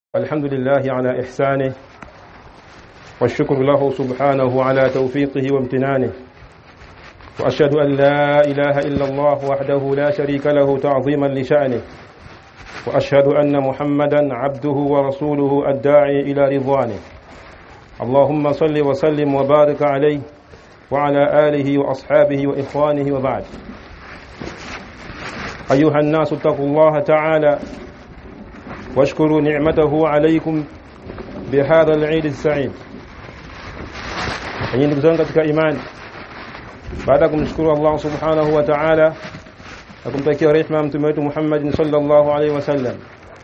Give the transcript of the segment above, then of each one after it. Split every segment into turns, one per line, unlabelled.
الحمد لله على إحسانه والشكر له سبحانه على توفيقه وامتنانه وأشهد أن لا إله إلا الله وحده لا شريك له تعظيما لشأنه وأشهد أن محمدا عبده ورسوله الداعي إلى رضوانه اللهم صل وسلم وبارك عليه وعلى آله وأصحابه وإخوانه وبعد أيها الناس اتقوا الله تعالى واشكروا نعمته عليكم بهذا العيد السعيد. Enyi ndugu zangu katika imani, baada ya kumshukuru Allah subhanahu wa ta'ala na kumtakia rehema mtume wetu Muhammad sallallahu alaihi wasallam,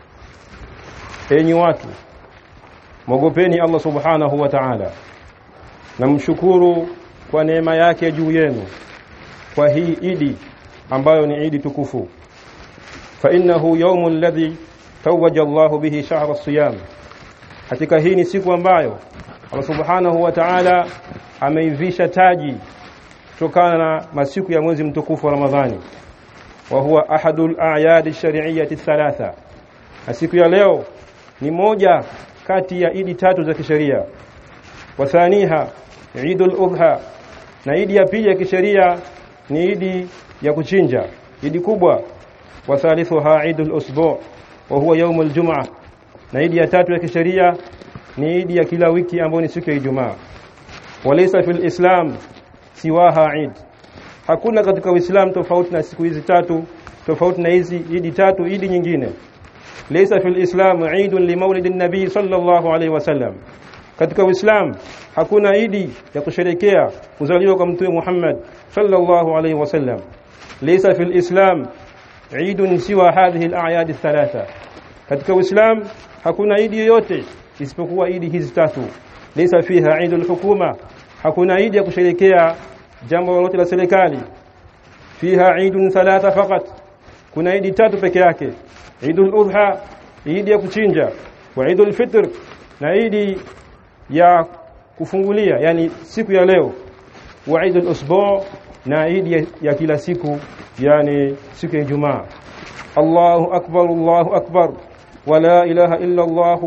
enyi watu mwogopeni Allah subhanahu wa ta'ala na mshukuru kwa neema yake juu yenu kwa hii idi ambayo ni idi tukufu. Fa innahu yawmul ladhi tawaja Allah bihi shahr as-siyam, hakika hii ni siku ambayo Allah subhanahu wa ta'ala ameivisha taji kutokana na masiku ya mwezi mtukufu wa Ramadhani, wa huwa ahadul a'yad ash-shar'iyyah ath-thalatha. Siku ya leo ni moja kati ya idi tatu za kisheria. Wa thaniha Eidul Adha, na idi ya pili ya kisheria ni idi ya kuchinja, idi kubwa. Wa thalithuha Eidul Usbu' wa huwa يوم الجمعة, na idi ya tatu ya kisheria ni idi ya kila wiki ambayo ni siku ya Ijumaa. Walaysa fil Islam siwaha Eid, hakuna katika Uislamu tofauti na siku hizi tatu, tofauti na hizi idi tatu idi nyingine. Laysa fil Islam Eidun li maulidin nabii sallallahu alayhi wasallam, katika Uislamu hakuna idi ya kusherehekea kuzaliwa kwa mtume Muhammad sallallahu alayhi wasallam. Laysa fil Islam Eidun siwa hadhihi al-a'yad ath-thalatha, katika Uislamu hakuna idi yoyote isipokuwa idi hizi tatu. Laysa fiha Eidul hukuma, hakuna idi ya kusherehekea jambo lolote la serikali. Fiha Eidun thalatha faqat, kuna idi tatu peke yake: Eidul Adha, idi ya kuchinja, wa Eidul Fitr, na idi ya kufungulia yani siku ya leo, wa Eidul Usbu', na idi ya kila siku yani siku ya Ijumaa. Allahu akbar wa la ilaha illa Allah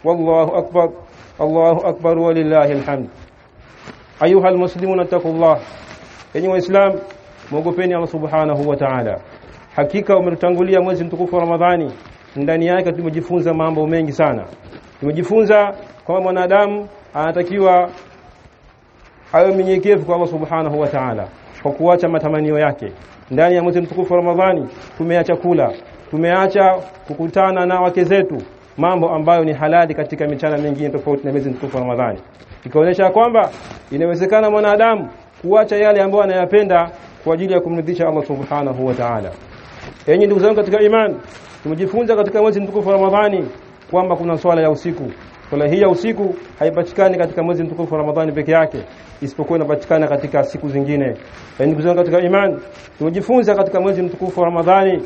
wallahu akbar walillahi alhamd. Ayuha almuslimuna taqullah, enyi waislamu mwogopeni Allah subhanahu wa ta'ala. Hakika umetutangulia mwezi mtukufu wa Ramadhani, ndani yake tumejifunza mambo mengi sana. Tumejifunza kwamba mwanadamu anatakiwa awe mnyenyekevu kwa Allah subhanahu wa ta'ala kwa kuacha matamanio yake. Ndani ya mwezi mtukufu wa Ramadhani tumeacha kula, tumeacha kukutana na wake zetu, mambo ambayo ni halali katika michana mingine tofauti na mwezi mtukufu wa Ramadhani. Ikaonyesha kwamba inawezekana mwanadamu kuacha yale ambayo anayapenda kwa ajili ya kumridhisha Allah subhanahu wa ta'ala. Enyi ndugu zangu katika imani, tumejifunza katika mwezi mtukufu wa Ramadhani kwamba kuna swala ya usiku. Swala hii ya usiku haipatikani katika mwezi mtukufu wa Ramadhani peke yake, isipokuwa inapatikana katika siku zingine. Ndugu zangu katika imani, tumejifunza katika mwezi mtukufu wa Ramadhani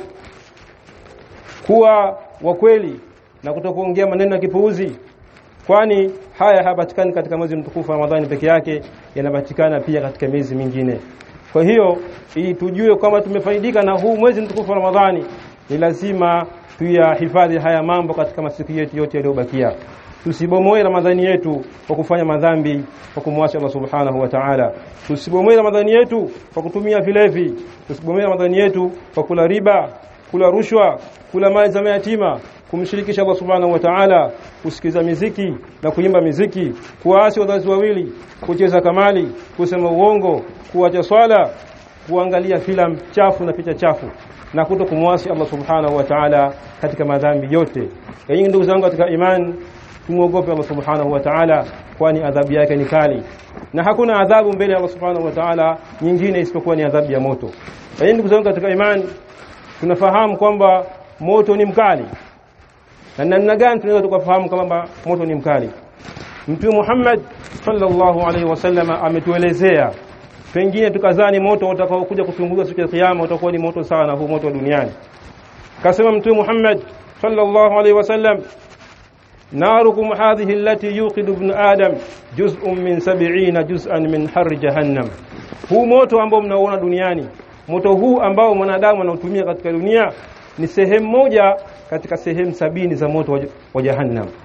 kuwa wa kweli na kutokuongea maneno ya kipuuzi, kwani haya hapatikani katika mwezi mtukufu wa Ramadhani peke yake, yanapatikana pia katika miezi mingine. Kwa hiyo ili tujue kwamba tumefaidika na huu mwezi mtukufu wa Ramadhani, ni lazima tuyahifadhi haya mambo katika masiku yetu yote yaliyobakia. Tusibomoe Ramadhani yetu kwa kufanya madhambi, kwa kumwasi Allah subhanahu wa ta'ala. Tusibomoe Ramadhani yetu kwa kutumia vilevi. Tusibomoe Ramadhani yetu kwa kula riba, kula rushwa, kula mali za mayatima, kumshirikisha Allah subhanahu wa ta'ala, kusikiza muziki na kuimba muziki, kuasi wazazi wawili, kucheza kamali, kusema uongo, kuacha swala, kuangalia filamu chafu na picha chafu, na kutokumwasi Allah subhanahu wa ta'ala katika madhambi yote. Enyi ndugu zangu katika imani, tumuogope Allah subhanahu wa ta'ala, kwani adhabu yake ni kali, na hakuna adhabu mbele ya Allah subhanahu wa ta'ala nyingine isipokuwa ni adhabu ya moto. Enyi ndugu zangu katika imani, tunafahamu kwamba moto ni mkali. Na namna gani tunaweza tukafahamu kwamba moto ni mkali? Mtume Muhammad sallallahu alaihi wasallam ametuelezea, pengine tukazani moto utakao kuja kufunguliwa siku ya kiyama utakuwa ni moto sawa na huu moto wa duniani. Kasema Mtume Muhammad sallallahu alaihi wasallam, narukum hadhihi allati yuqidu ibn adam juz'un min 70 juz'an min har jahannam. Huu moto ambao mnaoona duniani, moto huu ambao mwanadamu anautumia katika dunia ni sehemu moja katika sehemu 70 za moto wa jahannam.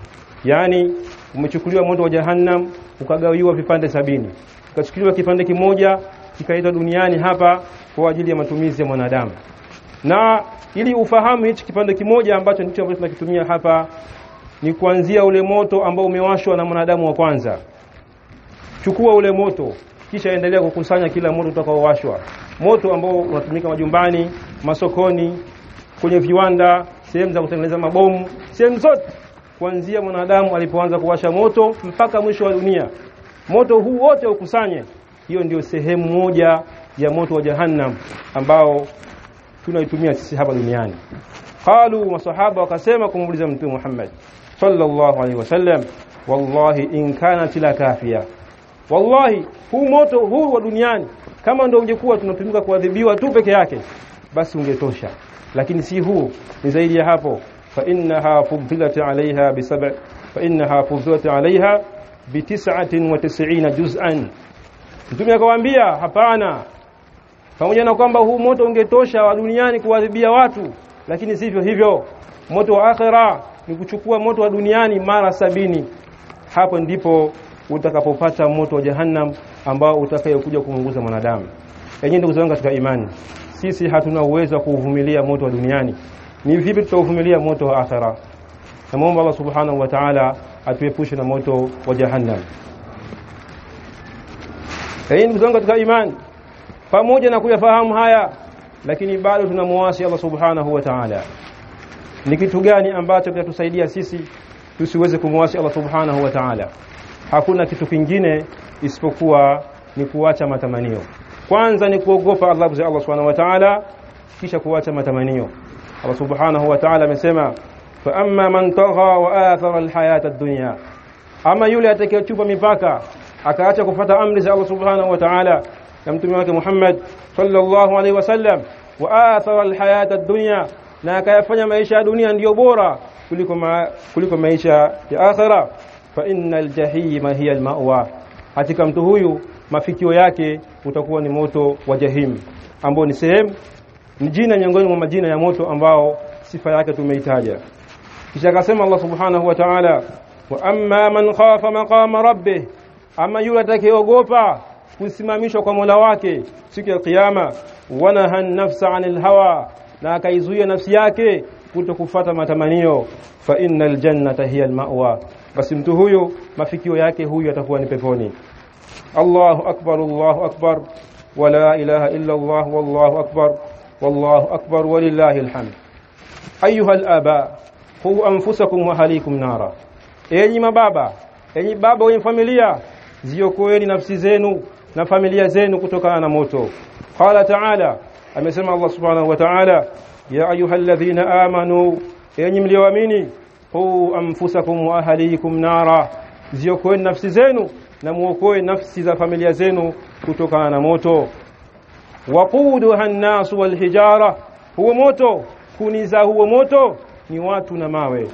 yani umechukuliwa moto wa jahannam ukagawiwa vipande 70, ukachukuliwa kipande kimoja kikaitwa duniani hapa kwa ajili ya matumizi ya mwanadamu. Na ili ufahamu hichi kipande kimoja ambacho ndicho ambacho tunakitumia hapa ni kuanzia ule moto ambao umewashwa na mwanadamu wa kwanza. Chukua ule moto kisha endelea kukusanya kila moto utakaowashwa. Moto ambao unatumika majumbani, masokoni, kwenye viwanda, sehemu za kutengeneza mabomu, sehemu zote kuanzia mwanadamu alipoanza kuwasha moto mpaka mwisho wa dunia. Moto huu wote ukusanye. Hiyo ndio sehemu moja ya moto wa jahannam ambao tunaitumia sisi hapa duniani. Qalu, masahaba wakasema kumuuliza Mtume Muhammad sallallahu alaihi wasallam, wallahi in kanat la kafiya, wallahi huu moto huu wa duniani kama ndio ungekuwa tunatumika kuadhibiwa tu peke yake basi ungetosha, lakini si huu, ni zaidi ya hapo. Fa innaha fuddilat alaiha bi 99 juz'an. Mtume akawaambia hapana, pamoja na kwamba huu moto ungetosha wa duniani kuadhibia watu, lakini sivyo hivyo. Moto wa akhera ni kuchukua moto wa duniani mara 70. Hapo ndipo utakapopata moto wa jahannam ambao utakayokuja kuunguza mwanadamu. Yenyewe ndugu zangu katika imani, sisi hatuna uwezo wa kuvumilia moto wa duniani. Ni vipi tutavumilia moto wa akhera? Namuomba Allah subhanahu wa ta'ala atuepushe na moto wa jahannam. Yenyewe ndugu zangu katika imani, pamoja na kuyafahamu haya lakini bado tunamuasi Allah subhanahu wa ta'ala. Ni kitu gani ambacho kitatusaidia sisi tusiweze kumuasi Allah subhanahu wa ta'ala? Hakuna kitu kingine isipokuwa ni kuacha matamanio. Kwanza ni kuogopa Allah subhanahu wa ta'ala, kisha kuacha matamanio. Allah subhanahu wa ta'ala amesema, fa amma man tagha wa athara alhayata ad-dunya, ama yule atakayechupa mipaka akaacha kufuata amri za Allah subhanahu wa ta'ala na mtume wake Muhammad sallallahu alaihi wasallam, wa athara alhayata ad-dunya, na akayafanya maisha ya dunia ndiyo bora kuliko maisha ya akhera, fa innal jahima hiya almawa, hakika mtu huyu mafikio yake utakuwa ni moto wa jahim, ambao ni sehemu, ni jina miongoni mwa majina ya moto ambao sifa yake tumeitaja. Kisha akasema Allah subhanahu wa ta'ala, wa amma man khafa maqama rabbih, ama yule atakayeogopa kusimamishwa kwa Mola wake siku ya kiyama, wa nahan nafsa 'anil hawa, na akaizuia nafsi yake kutokufuata matamanio, fa innal jannata hiya almawa, basi mtu huyo mafikio yake huyu atakuwa ni peponi. Allahu akbar, Allahu akbar, wa la ilaha illa Allah, wallahu akbar walillahi alhamd. Ayuha alaba, qu anfusakum wa ahlikum nara, enyi mababa, enyi baba wenye familia, ziokoeni nafsi zenu na familia zenu kutokana na moto. Qala ta'ala, amesema Allah subhanahu wa ta'ala, ya ayyuhalladhina amanu, enyi mlioamini, qu anfusakum wa ahlikum nara, ziokoeni nafsi zenu na muokoe nafsi za familia zenu kutokana na moto. Waquduha an-nas wal hijara, huo moto, kuni za huo moto ni watu na mawe.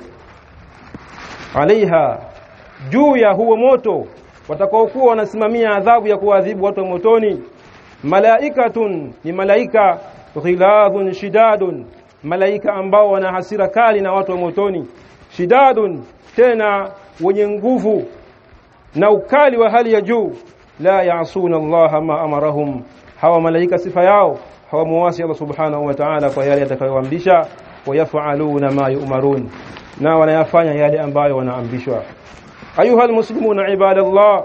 Alaiha, juu ya huo moto watakaokuwa wanasimamia adhabu ya kuadhibu watu wa motoni, malaikatun, ni malaika, ghiladhun shidadun, malaika ambao wana hasira kali na watu wa motoni, shidadun, tena wenye nguvu na ukali wa hali ya juu, la ya'suna Allah ma amarahum, hawa malaika sifa yao hawamuasi Allah subhanahu wa ta'ala kwa yale atakayoamrisha, wayaf'aluna ma yu'marun, na wanayafanya yale ambayo wanaamrishwa. Ayuha almuslimuna ibadallah,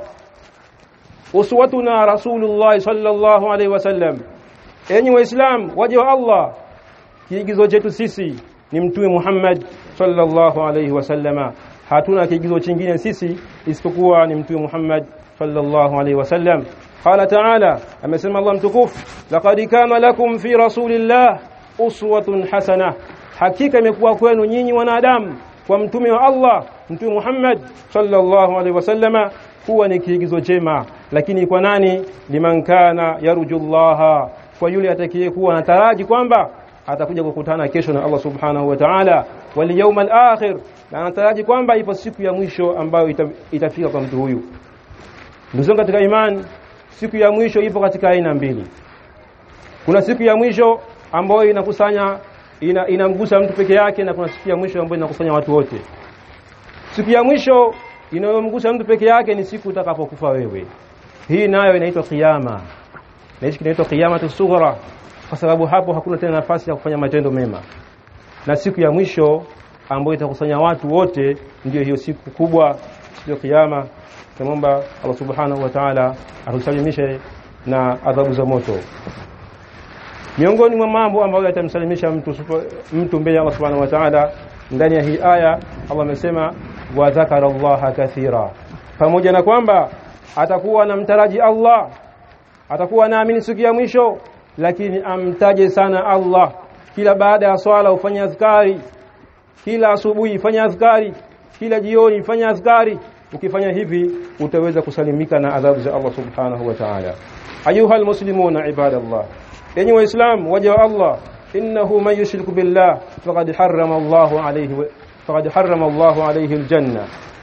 uswatuna rasulullah sallallahu alaihi wasallam, enyi waislam waja wa Allah, kiigizo chetu sisi ni mtume Muhammad sallallahu alaihi wasallama. Hatuna kiigizo kingine sisi isipokuwa ni mtume Muhammad sallallahu alaihi wasallam. Qala ta'ala, amesema Allah mtukufu, laqad kana lakum fi rasulillah uswatun hasana, hakika imekuwa kwenu nyinyi wanadamu kwa mtume wa Allah mtume Muhammad sallallahu alaihi wasallama huwa ni kiigizo chema. Lakini kwa nani? Liman kana yarjullaha, kwa yule atakayekuwa anataraji kwamba atakuja kukutana kesho na Allah subhanahu wa ta'ala, wal yawmal akhir, na anataraji kwamba ipo siku ya mwisho ambayo itafika kwa mtu huyu. Ndugu katika imani, siku ya mwisho ipo katika aina mbili. Kuna siku ya mwisho ambayo inamgusa mtu peke yake, na kuna siku ya mwisho ambayo inakusanya watu wote. Siku ya mwisho inayomgusa mtu peke yake ni siku utakapokufa wewe. Hii nayo inaitwa kiyama. Na hicho kinaitwa kiyamatu sughra, kwa sababu hapo hakuna tena nafasi ya kufanya matendo mema. Na siku ya mwisho ambayo itakusanya watu wote ndio hiyo siku kubwa, siku ya kiyama. Tunaomba Allah subhanahu wa ta'ala atusalimishe na adhabu za moto. Miongoni mwa mambo ambayo yatamsalimisha mtu mbele ya Allah subhanahu wa ta'ala, ndani ya hii aya Allah amesema wa dhakara Allah kathira. Pamoja na kwamba atakuwa anamtaraji Allah, atakuwa anaamini siku ya mwisho, lakini amtaje sana Allah. Kila baada ya swala ufanye azkari, kila asubuhi fanya azkari, kila jioni fanya azkari. Ukifanya hivi utaweza kusalimika na adhabu za Allah subhanahu wa ta'ala. Ayuhal muslimuna ibadallah, enyi waislamu waja wa Allah, innahu man yushriku billah faqad harrama Allahu alayhi aljanna.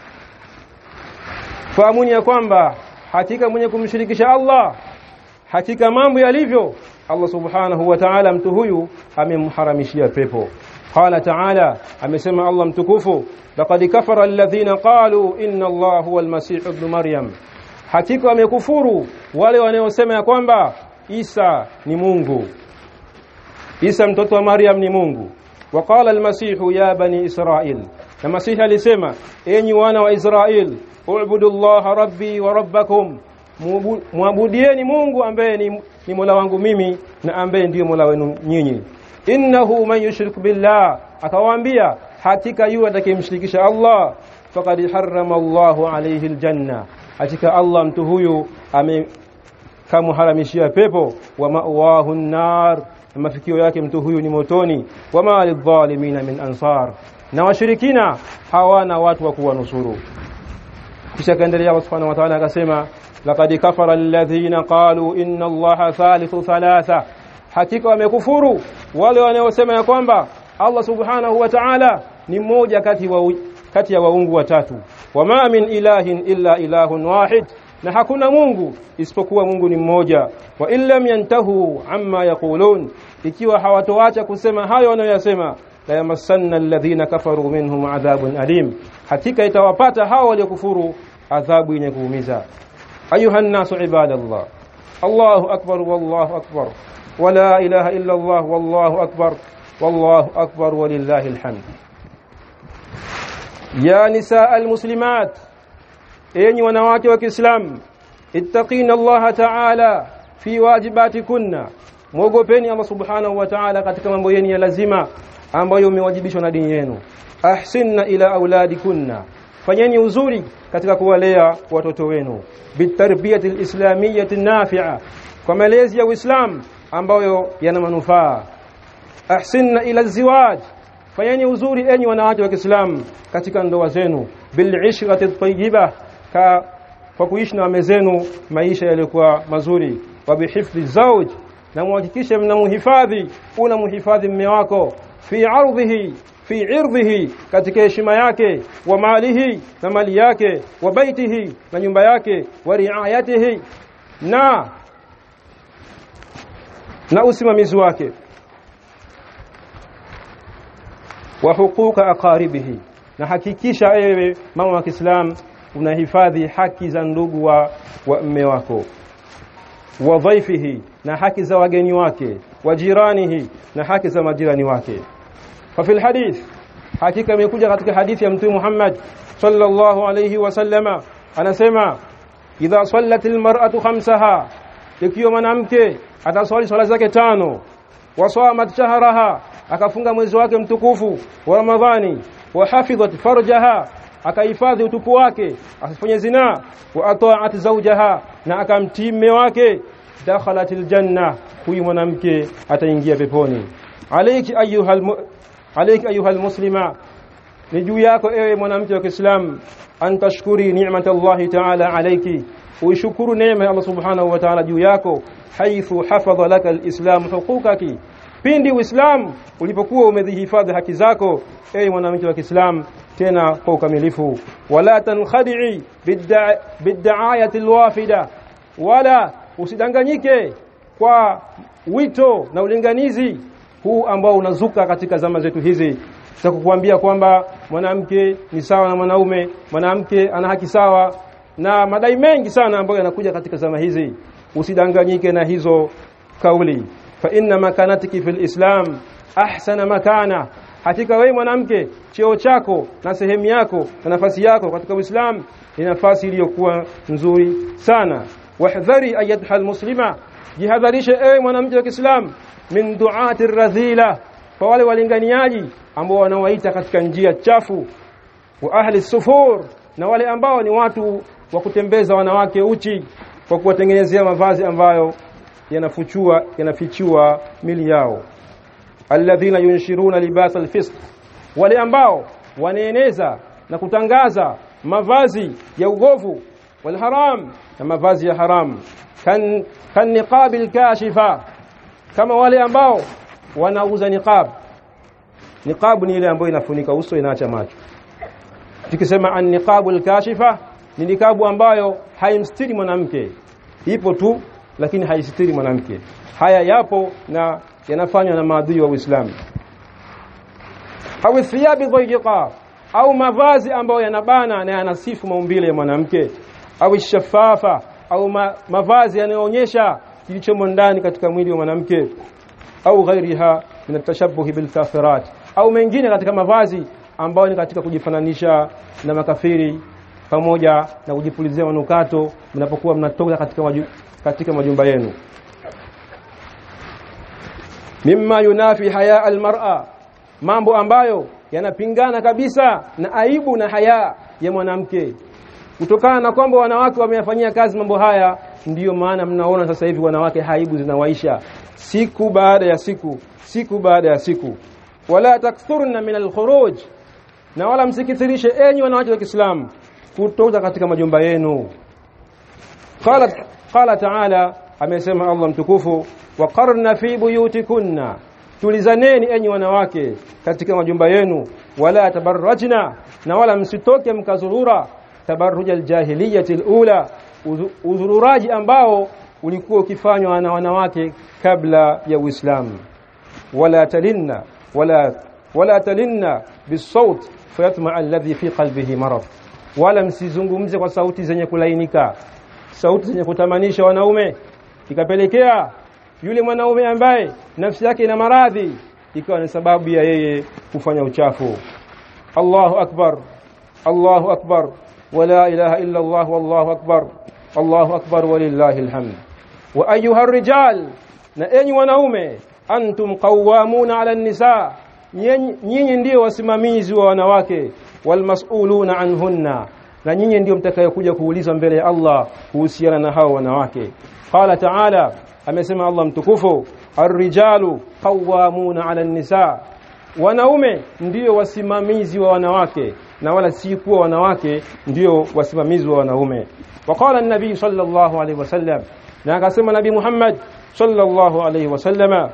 Fahamuni ya kwamba hakika mwenye kumshirikisha Allah, hakika mambo yalivyo, Allah subhanahu wa ta'ala mtu huyu amemharamishia pepo. Qala ta'ala, amesema Allah mtukufu, laqad kafara alladhina qalu inna Allaha huwal masih ibn Maryam. Hakika wamekufuru wale wanaosema ya kwamba Isa ni Mungu, Isa mtoto wa Maryam ni Mungu. Waqala al-Masih ya bani Israil, na Masih alisema enyi wana wa Israil, u'budullaha rabbi wa rabbakum, muabudieni Mungu ambaye ni Mola wangu mimi na ambaye ndiye Mola wenu nyinyi. Innahu man yushrik billah, akawaambia hakika yule atakayemshirikisha Allah, faqad harrama Allahu alayhi aljanna, hakika Allah mtu huyu amekamharamishia pepo. Wa ma'wahu an-nar, mafikio yake mtu huyu ni motoni. Wa ma lidh-dhalimin min ansar, na washirikina hawana watu wa kuwanusuru. Kisha kaendelea Allah subhanahu wa ta'ala akasema laqad kafara alladhina qalu inna Allaha thalithu thalatha, hakika wamekufuru wale wanaosema ya kwamba Allah subhanahu wa ta'ala ni mmoja kati ya waungu watatu. Wama min ilahin illa ilahun wahid, na hakuna Mungu isipokuwa Mungu ni mmoja. Wa illam yantahu amma yaqulun, ikiwa hawatoacha kusema hayo wanayosema, la yamassanna alladhina kafaru minhum adhabun alim, hakika itawapata hao waliokufuru adhabu yenye kuumiza. Ayuha an-nasu ibadallah, Allahu akbar wallahu akbar, wala ilaha illa Allah wallahu akbar, wallahu akbar walillahi alhamd. Ya nisaa almuslimat, enyi wanawake wa Kiislamu, ittaqina Allah ta'ala fi wajibatikunna, muogopeni Allah subhanahu wa ta'ala katika mambo yenu ya lazima ambayo umewajibishwa na dini yenu. Ahsinna ila auladikunna, fanyeni uzuri katika kuwalea watoto wenu. Bitarbiyati alislamiyyati nafi'a, kwa malezi ya Uislamu ambayo yana manufaa. Ahsinna ila ziwaj, fanyeni uzuri enyi wanawake wa Kiislamu katika ndoa zenu. Bil'ishrati at-tayyibah, kwa kuishi na wame zenu maisha yaliokuwa mazuri. Wa bihifdhi zawj, na muhakikishe mnamhifadhi, unamhifadhi mume wako. Fi irdhihi, katika heshima yake. Wa malihi, na mali yake. Wa baitihi, na nyumba yake. Wa riayatihi, na usimamizi wake. Wa huquqa aqaribihi, na hakikisha ewe mama wa Kiislamu unahifadhi haki za ndugu wa mume wako. Wa dhaifihi, na haki za wageni wake. Wa jiranihi, na haki za majirani wake. Fa fil hadith, hakika imekuja katika hadithi ya Mtume Muhammad sallallahu alayhi wasallama, anasema idha sallatil mar'atu khamsaha, ikiwa mwanamke ataswali swala zake 5, wa samat shahraha, akafunga mwezi wake mtukufu wa Ramadhani, wa hafidhat farjaha, akahifadhi utupu wake asifanye zina, wa ata'at zawjaha, na akamtii mume wake, dakhalatil janna, huyu mwanamke ataingia peponi. Alayki ayyuhal muslima, ni juu yako ewe mwanamke wa Kiislamu, antashkuri ni'matallahi ta'ala alayki, uishukuru neema ya Allah subhanahu wa ta'ala juu yako. Haithu hafadha laka alislam huquqaki, pindi Uislamu ulipokuwa umedhihifadhi haki zako ewe mwanamke wa Kiislamu tena kwa ukamilifu. Wala tankhadi'i bid'ayati alwafida, wala usidanganyike kwa wito na ulinganizi huu ambao unazuka katika zama zetu hizi. kukuambia kwamba mwanamke ni sawa na mwanaume, mwanamke ana haki sawa, na madai mengi sana ambayo yanakuja katika zama hizi. Usidanganyike na hizo kauli. Fa inna makanatiki fil Islam ahsana makana, hakika wewe mwanamke cheo chako na sehemu yako na nafasi yako katika Uislamu ni nafasi iliyokuwa nzuri sana. Wahdhari ayadha almuslima, jihadharisha ewe mwanamke wa Kiislamu min du'ati radhila, kwa wale walinganiaji ambao wanaoita katika njia chafu, wa ahli sufur, na wale ambao ni watu wa kutembeza wanawake uchi kwa kuwatengenezea mavazi ambayo yanafichua mili yao. Alladhina yunshiruna libas alfisq, wale ambao wanaeneza na kutangaza mavazi ya ugovu wal haram, na mavazi ya haram. Kan niqab alkashifa, kama wale ambao wanauza niqab. Niqab ni ile ambayo inafunika uso, inaacha macho. Tukisema an niqab alkashifa ni niqabu ambayo haimstiri mwanamke, ipo tu lakini haisitiri mwanamke. Haya yapo na yanafanywa na maadui wa Uislamu. Au thiyabi dhayiqa, au mavazi ambayo yanabana na yanasifu maumbile ya mwanamke. Au shafafa, au mavazi yanayoonyesha kilichomo ndani katika mwili wa mwanamke. Au ghairiha min atashabbuh bil kafirat, au mengine katika mavazi ambayo ni katika kujifananisha na makafiri, pamoja na kujipulizia manukato mnapokuwa mnatoka katika majumba yenu. Mimma yunafi haya almar'a, mambo ambayo yanapingana kabisa na aibu na haya ya mwanamke. Kutokana na kwamba wanawake wameyafanyia kazi mambo haya, ndiyo maana mnaona sasa hivi wanawake haibu zinawaisha siku baada ya siku, siku baada ya siku. Wala takthurna min alkhuruj, na wala msikithirishe enyi wanawake wa Kiislamu kutoka katika majumba yenu. Qala ta'ala, amesema Allah mtukufu, waqarna fi buyutikunna, tulizaneni enyi wanawake katika majumba yenu. Wala tabarrajna, na wala msitoke mkazurura tabarrujal jahiliyyati alula, uzururaji ambao ulikuwa ukifanywa na wanawake kabla ya Uislamu. Wala talinna bisawt fayatma alladhi fi qalbihi marad, wala msizungumze kwa sauti zenye kulainika, sauti zenye kutamanisha wanaume, ikapelekea yule mwanaume ambaye nafsi yake ina maradhi ikawa ni sababu ya yeye kufanya uchafu. Allahu akbar, Allahu akbar, wala ilaha illa Allah, wallahu akbar, Allahu akbar walillahi alhamd. Wa ayuha rijal, na enyi wanaume, antum qawwamuna ala an-nisa, nyinyi ndio wasimamizi wa wanawake, walmas'uluna anhunna, na nyinyi ndio mtakayokuja kuulizwa mbele ya Allah kuhusiana na hao wanawake. Qala ta'ala, amesema Allah mtukufu, ar-rijalu qawwamuna 'ala an-nisa, wanaume ndio wasimamizi wa wanawake na wala si kuwa wanawake ndio wasimamizi wa wanaume. Waqala an-nabii sallallahu alayhi wasallam, na akasema Nabii Muhammad sallallahu alayhi wasallama,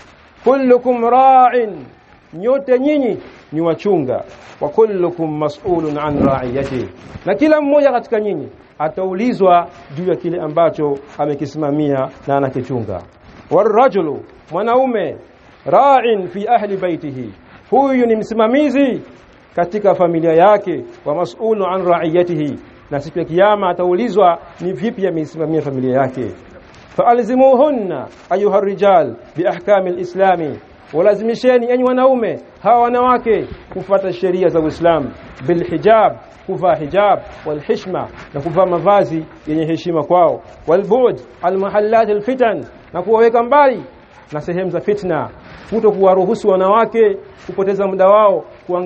kullukum ra'in, nyote nyinyi ni wachunga, wa kullukum mas'ulun an ra'iyati, na kila mmoja katika nyinyi ataulizwa juu ya kile ambacho amekisimamia na anakichunga. Warajulu, mwanaume, ra'in fi ahli baitihi, huyu ni msimamizi katika familia yake, wa mas'ulun an ra'iyatihi, na siku ya kiyama ataulizwa ni vipi amesimamia familia yake. Fa'alzimuhunna ayuha rijal bi ahkami al-islami, walazimisheni enyi wanaume hawa wanawake kufuata sheria za Uislamu, bil hijab, kuvaa hijab, wal hishma, na kuvaa mavazi yenye heshima kwao, wal bu'd al mahallat al fitan, na kuwaweka mbali na sehemu za fitna, kuto kuwaruhusu wanawake kupoteza muda wao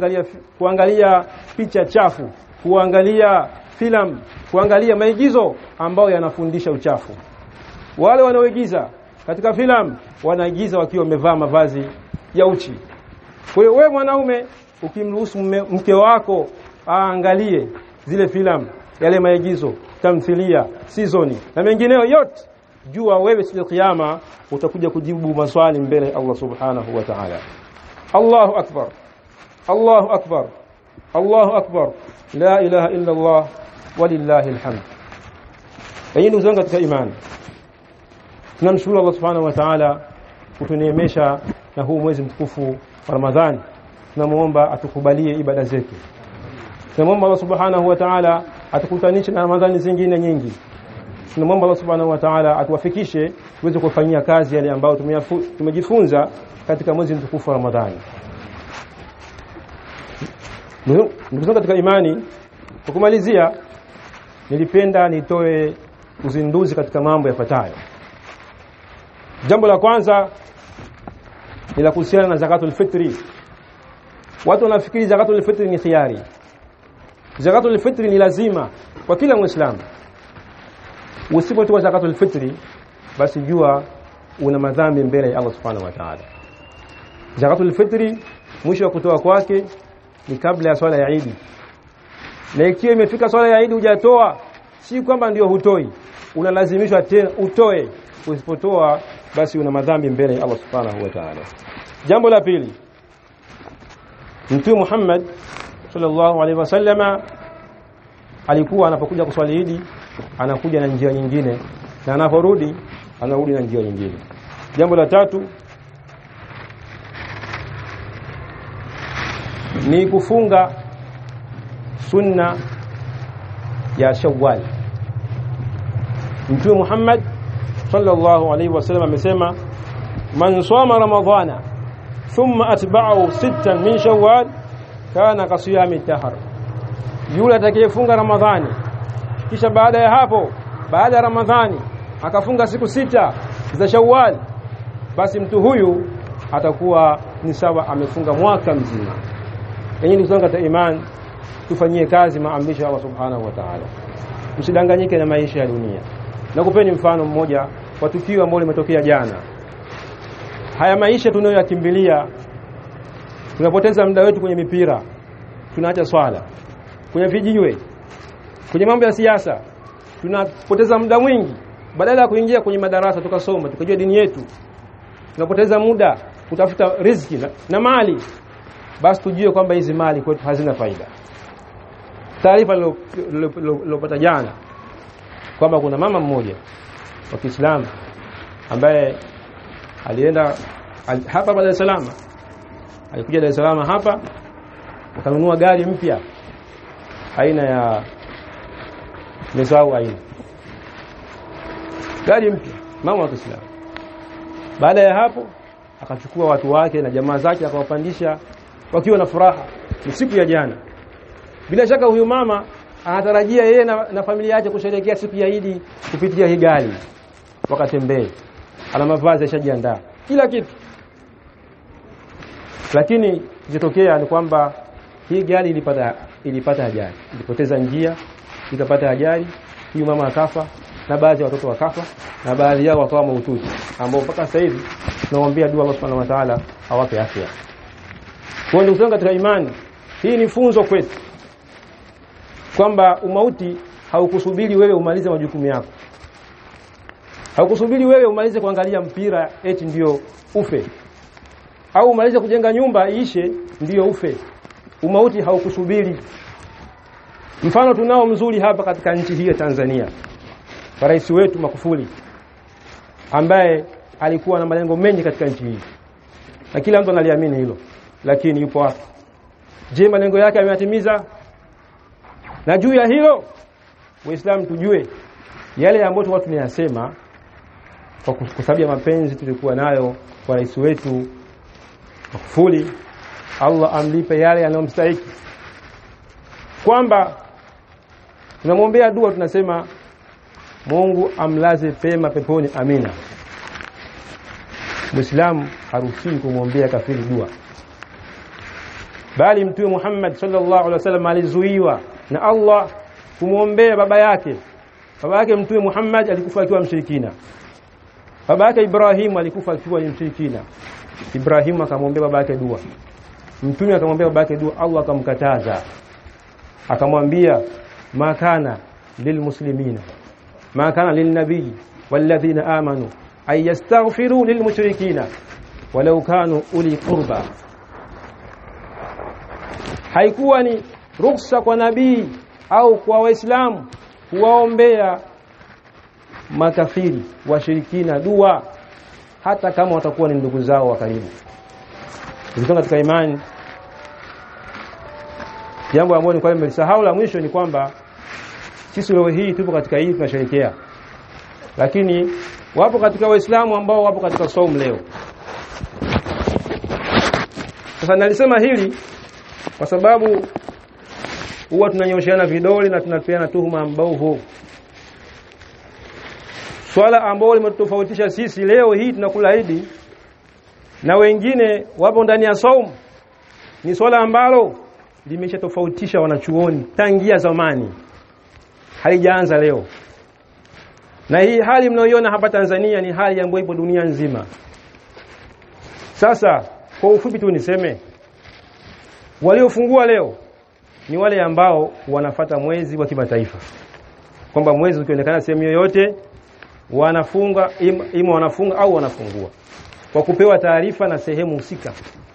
kuangalia picha chafu, kuangalia filamu, kuangalia maigizo ambayo yanafundisha uchafu. Wale wanaoigiza katika filamu wanaigiza wakiwa wamevaa mavazi ya uchi. Kwa hiyo wewe mwanaume ukimruhusu mke wako aangalie zile filamu, yale maigizo, tamthilia, season na mengineyo yote, jua wewe siku ya kiyama utakuja kujibu maswali mbele Allah subhanahu wa ta'ala. Allahu akbar, Allahu akbar, Allahu akbar, la ilaha illa Allah walillahi alhamd. Ndugu zangu katika imani, tunamshukuru Allah subhanahu wa ta'ala kutuneemesha na huu mwezi mtukufu wa Ramadhani, tunamuomba atukubalie ibada zetu. Tunamuomba Allah subhanahu wa ta'ala atukutanishe na Ramadhani zingine nyingi. Tunamuomba Allah subhanahu wa ta'ala atuwafikishe tuweze kufanyia kazi yale ambayo tumejifunza katika mwezi mtukufu wa Ramadhani. Ndugu zangu katika imani, kwa kumalizia nilipenda nitoe uzinduzi katika mambo yafuatayo. Jambo la kwanza ni la kuhusiana na zakatul fitri. Watu wanafikiri zakatul fitri ni khiari. Zakatul fitri ni lazima kwa kila Muislamu. Usipotoa zakatul fitri basi jua una madhambi mbele ya Allah subhanahu wa ta'ala. Zakatul fitri mwisho wa kutoa kwake ni kabla ya swala ya Eid. Na ikiwa imefika swala ya Eid hujatoa, si kwamba ndio hutoi, unalazimishwa tena utoe. Usipotoa basi una madhambi mbele ya Allah subhanahu wa ta'ala. Jambo la pili, Mtume Muhammad sallallahu alaihi wasallama alikuwa anapokuja kuswali Eid anakuja na njia nyingine, na anaporudi anarudi na njia nyingine. Jambo la tatu ni kufunga sunna ya Shawwal. Mtume Muhammad sallallahu alaihi wasallam amesema, man soma ramadhana thumma atba'ahu sittan min Shawwal kana kasiyami dahr. Yule atakayefunga Ramadhani kisha baada ya hapo, baada ya Ramadhani akafunga siku 6 za Shawwal, basi mtu huyu atakuwa ni sawa amefunga mwaka mzima. Ndugu zangu katika imani, tufanyie kazi maamrisho ya Allah subhanahu wa ta'ala. Usidanganyike na maisha ya dunia. Nakupeni mfano mmoja wa tukio ambalo limetokea jana. Haya maisha tunayoyakimbilia, tunapoteza muda wetu kwenye mipira, tunaacha swala, kwenye vijiwe, kwenye mambo ya siasa, tunapoteza muda mwingi badala ya kuingia kwenye madarasa tukasoma tukajua dini yetu. Tunapoteza muda kutafuta riziki na mali, basi tujue kwamba hizi mali kwetu hazina faida. Taarifa lilopata jana kwamba kuna mama mmoja wa Kiislamu ambaye alienda hapa Dar es Salaam, alikuja Dar es Salaam hapa akanunua gari mpya aina ya Nisau aina gari mpya, mama wa Kiislamu. Baada ya hapo akachukua watu wake na jamaa zake akawapandisha wakiwa na furaha. Ni siku ya jana. Bila shaka huyu mama anatarajia yeye na familia yake kusherehekea siku ya Eid kupitia hii gari. Wakatembea. Ana mavazi yashajiandaa, kila kitu. Lakini kilichotokea ni kwamba hii gari ilipata ajali. Ilipoteza njia, ikapata ajali. Huyu mama akafa na baadhi ya watoto wakafa na baadhi yao wakawa mahututi, ambao mpaka sasa hivi tunaombea dua Allah subhanahu wa ta'ala awape afya. Kwa ndugu zangu katika imani, hii ni funzo kwetu kwamba umauti haukusubiri wewe umalize majukumu yako. Haukusubiri wewe umalize kuangalia mpira eti ndio ufe, au umalize kujenga nyumba iishe ndio ufe. Umauti haukusubiri. Mfano tunao mzuri hapa katika nchi hii ya Tanzania. Rais wetu Magufuli ambaye alikuwa na malengo mengi katika nchi hii, na kila mtu analiamini hilo, lakini yupo hapa. Je, malengo yake ameyatimiza? Na juu ya hilo Waislamu tujue yale ambayo watu tunayasema kwa sababu ya mapenzi tulikuwa nayo kwa rais wetu Magufuli, Allah amlipe yale yanayomstahili, kwamba tunamwombea dua, tunasema Mungu amlaze pema peponi, amina. Muislamu haruhusiwi kumwombea kafiri dua, bali Mtume Muhammad sallallahu alaihi wasallam alizuiwa na Allah kumwombea baba yake. Baba yake Mtume Muhammad alikufa akiwa mshirikina. Baba yake Ibrahim alikufa akiwa ni mshirikina. Ibrahim akamwombea baba yake dua, Mtume akamwombea baba yake dua, Allah akamkataza, akamwambia ma kana lilmuslimina ma kana lilnabii walladhina amanu ay yastaghfiru lilmushrikina walau kanu uli qurba. Haikuwa ni ruhusa kwa nabii au kwa waislamu kuwaombea makafiri washirikina dua, hata kama watakuwa ni ndugu zao wa karibu. Ndugu katika imani, Jambo ambalo ni kwa nimesahau la mwisho ni kwamba sisi leo hii tupo katika hii tunasherehekea, lakini wapo katika Waislamu ambao wapo katika saumu leo. Sasa nalisema hili kwa sababu huwa tunanyosheana vidole na tunapeana tuhuma mbovu. Swala ambalo limetofautisha sisi leo hii tunakula Idi na wengine wapo ndani ya saumu ni swala ambalo limeshatofautisha wanachuoni tangia zamani, haijaanza leo. Na hii hali mnayoiona hapa Tanzania ni hali ambayo ipo dunia nzima. Sasa kwa ufupi tu niseme waliofungua leo ni wale ambao wanafuata mwezi wa kimataifa, kwamba mwezi ukionekana sehemu yoyote wanafunga, ima wanafunga au wanafungua kwa kupewa taarifa na sehemu husika.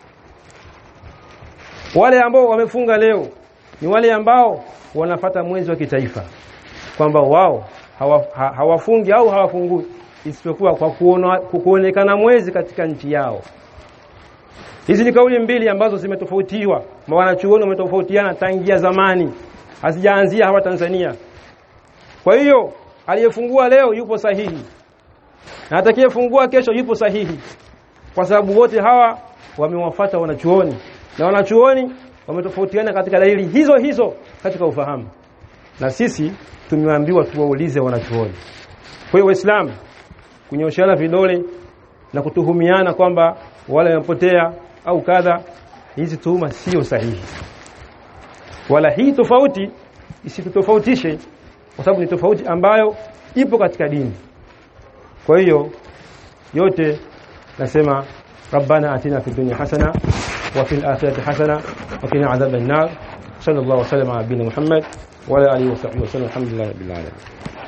Wale ambao wamefunga leo ni wale ambao wanafuata mwezi wa kitaifa, kwamba wao hawafungi au hawafungui isipokuwa kwa kuonekana mwezi katika nchi yao. Hizi ni kauli mbili ambazo zimetofautiwa, wanachuoni wametofautiana tangia zamani, hazijaanzia hapa Tanzania. Kwa hiyo aliyefungua leo yupo sahihi na atakayefungua kesho yupo sahihi, kwa sababu wote hawa wamewafuata wanachuoni na wanachuoni wametofautiana katika dalili hizo hizo katika ufahamu, na sisi tumeambiwa tuwaulize wanachuoni. Kwa hiyo Waislamu kunyoshiana vidole na kutuhumiana kwamba wale wamepotea au kadha, hizi tuhuma sio sahihi, wala hii tofauti isitutofautishe, kwa sababu ni tofauti ambayo ipo katika dini. Kwa hiyo yote nasema Rabbana atina fid dunya hasana wa fil akhirati hasana wa qina adhaban nar. Sallallahu alaihi wa sallam ala nabiyina Muhammad wa ala alihi wa sahbihi wa sallam. Alhamdulillah rabbil alamin.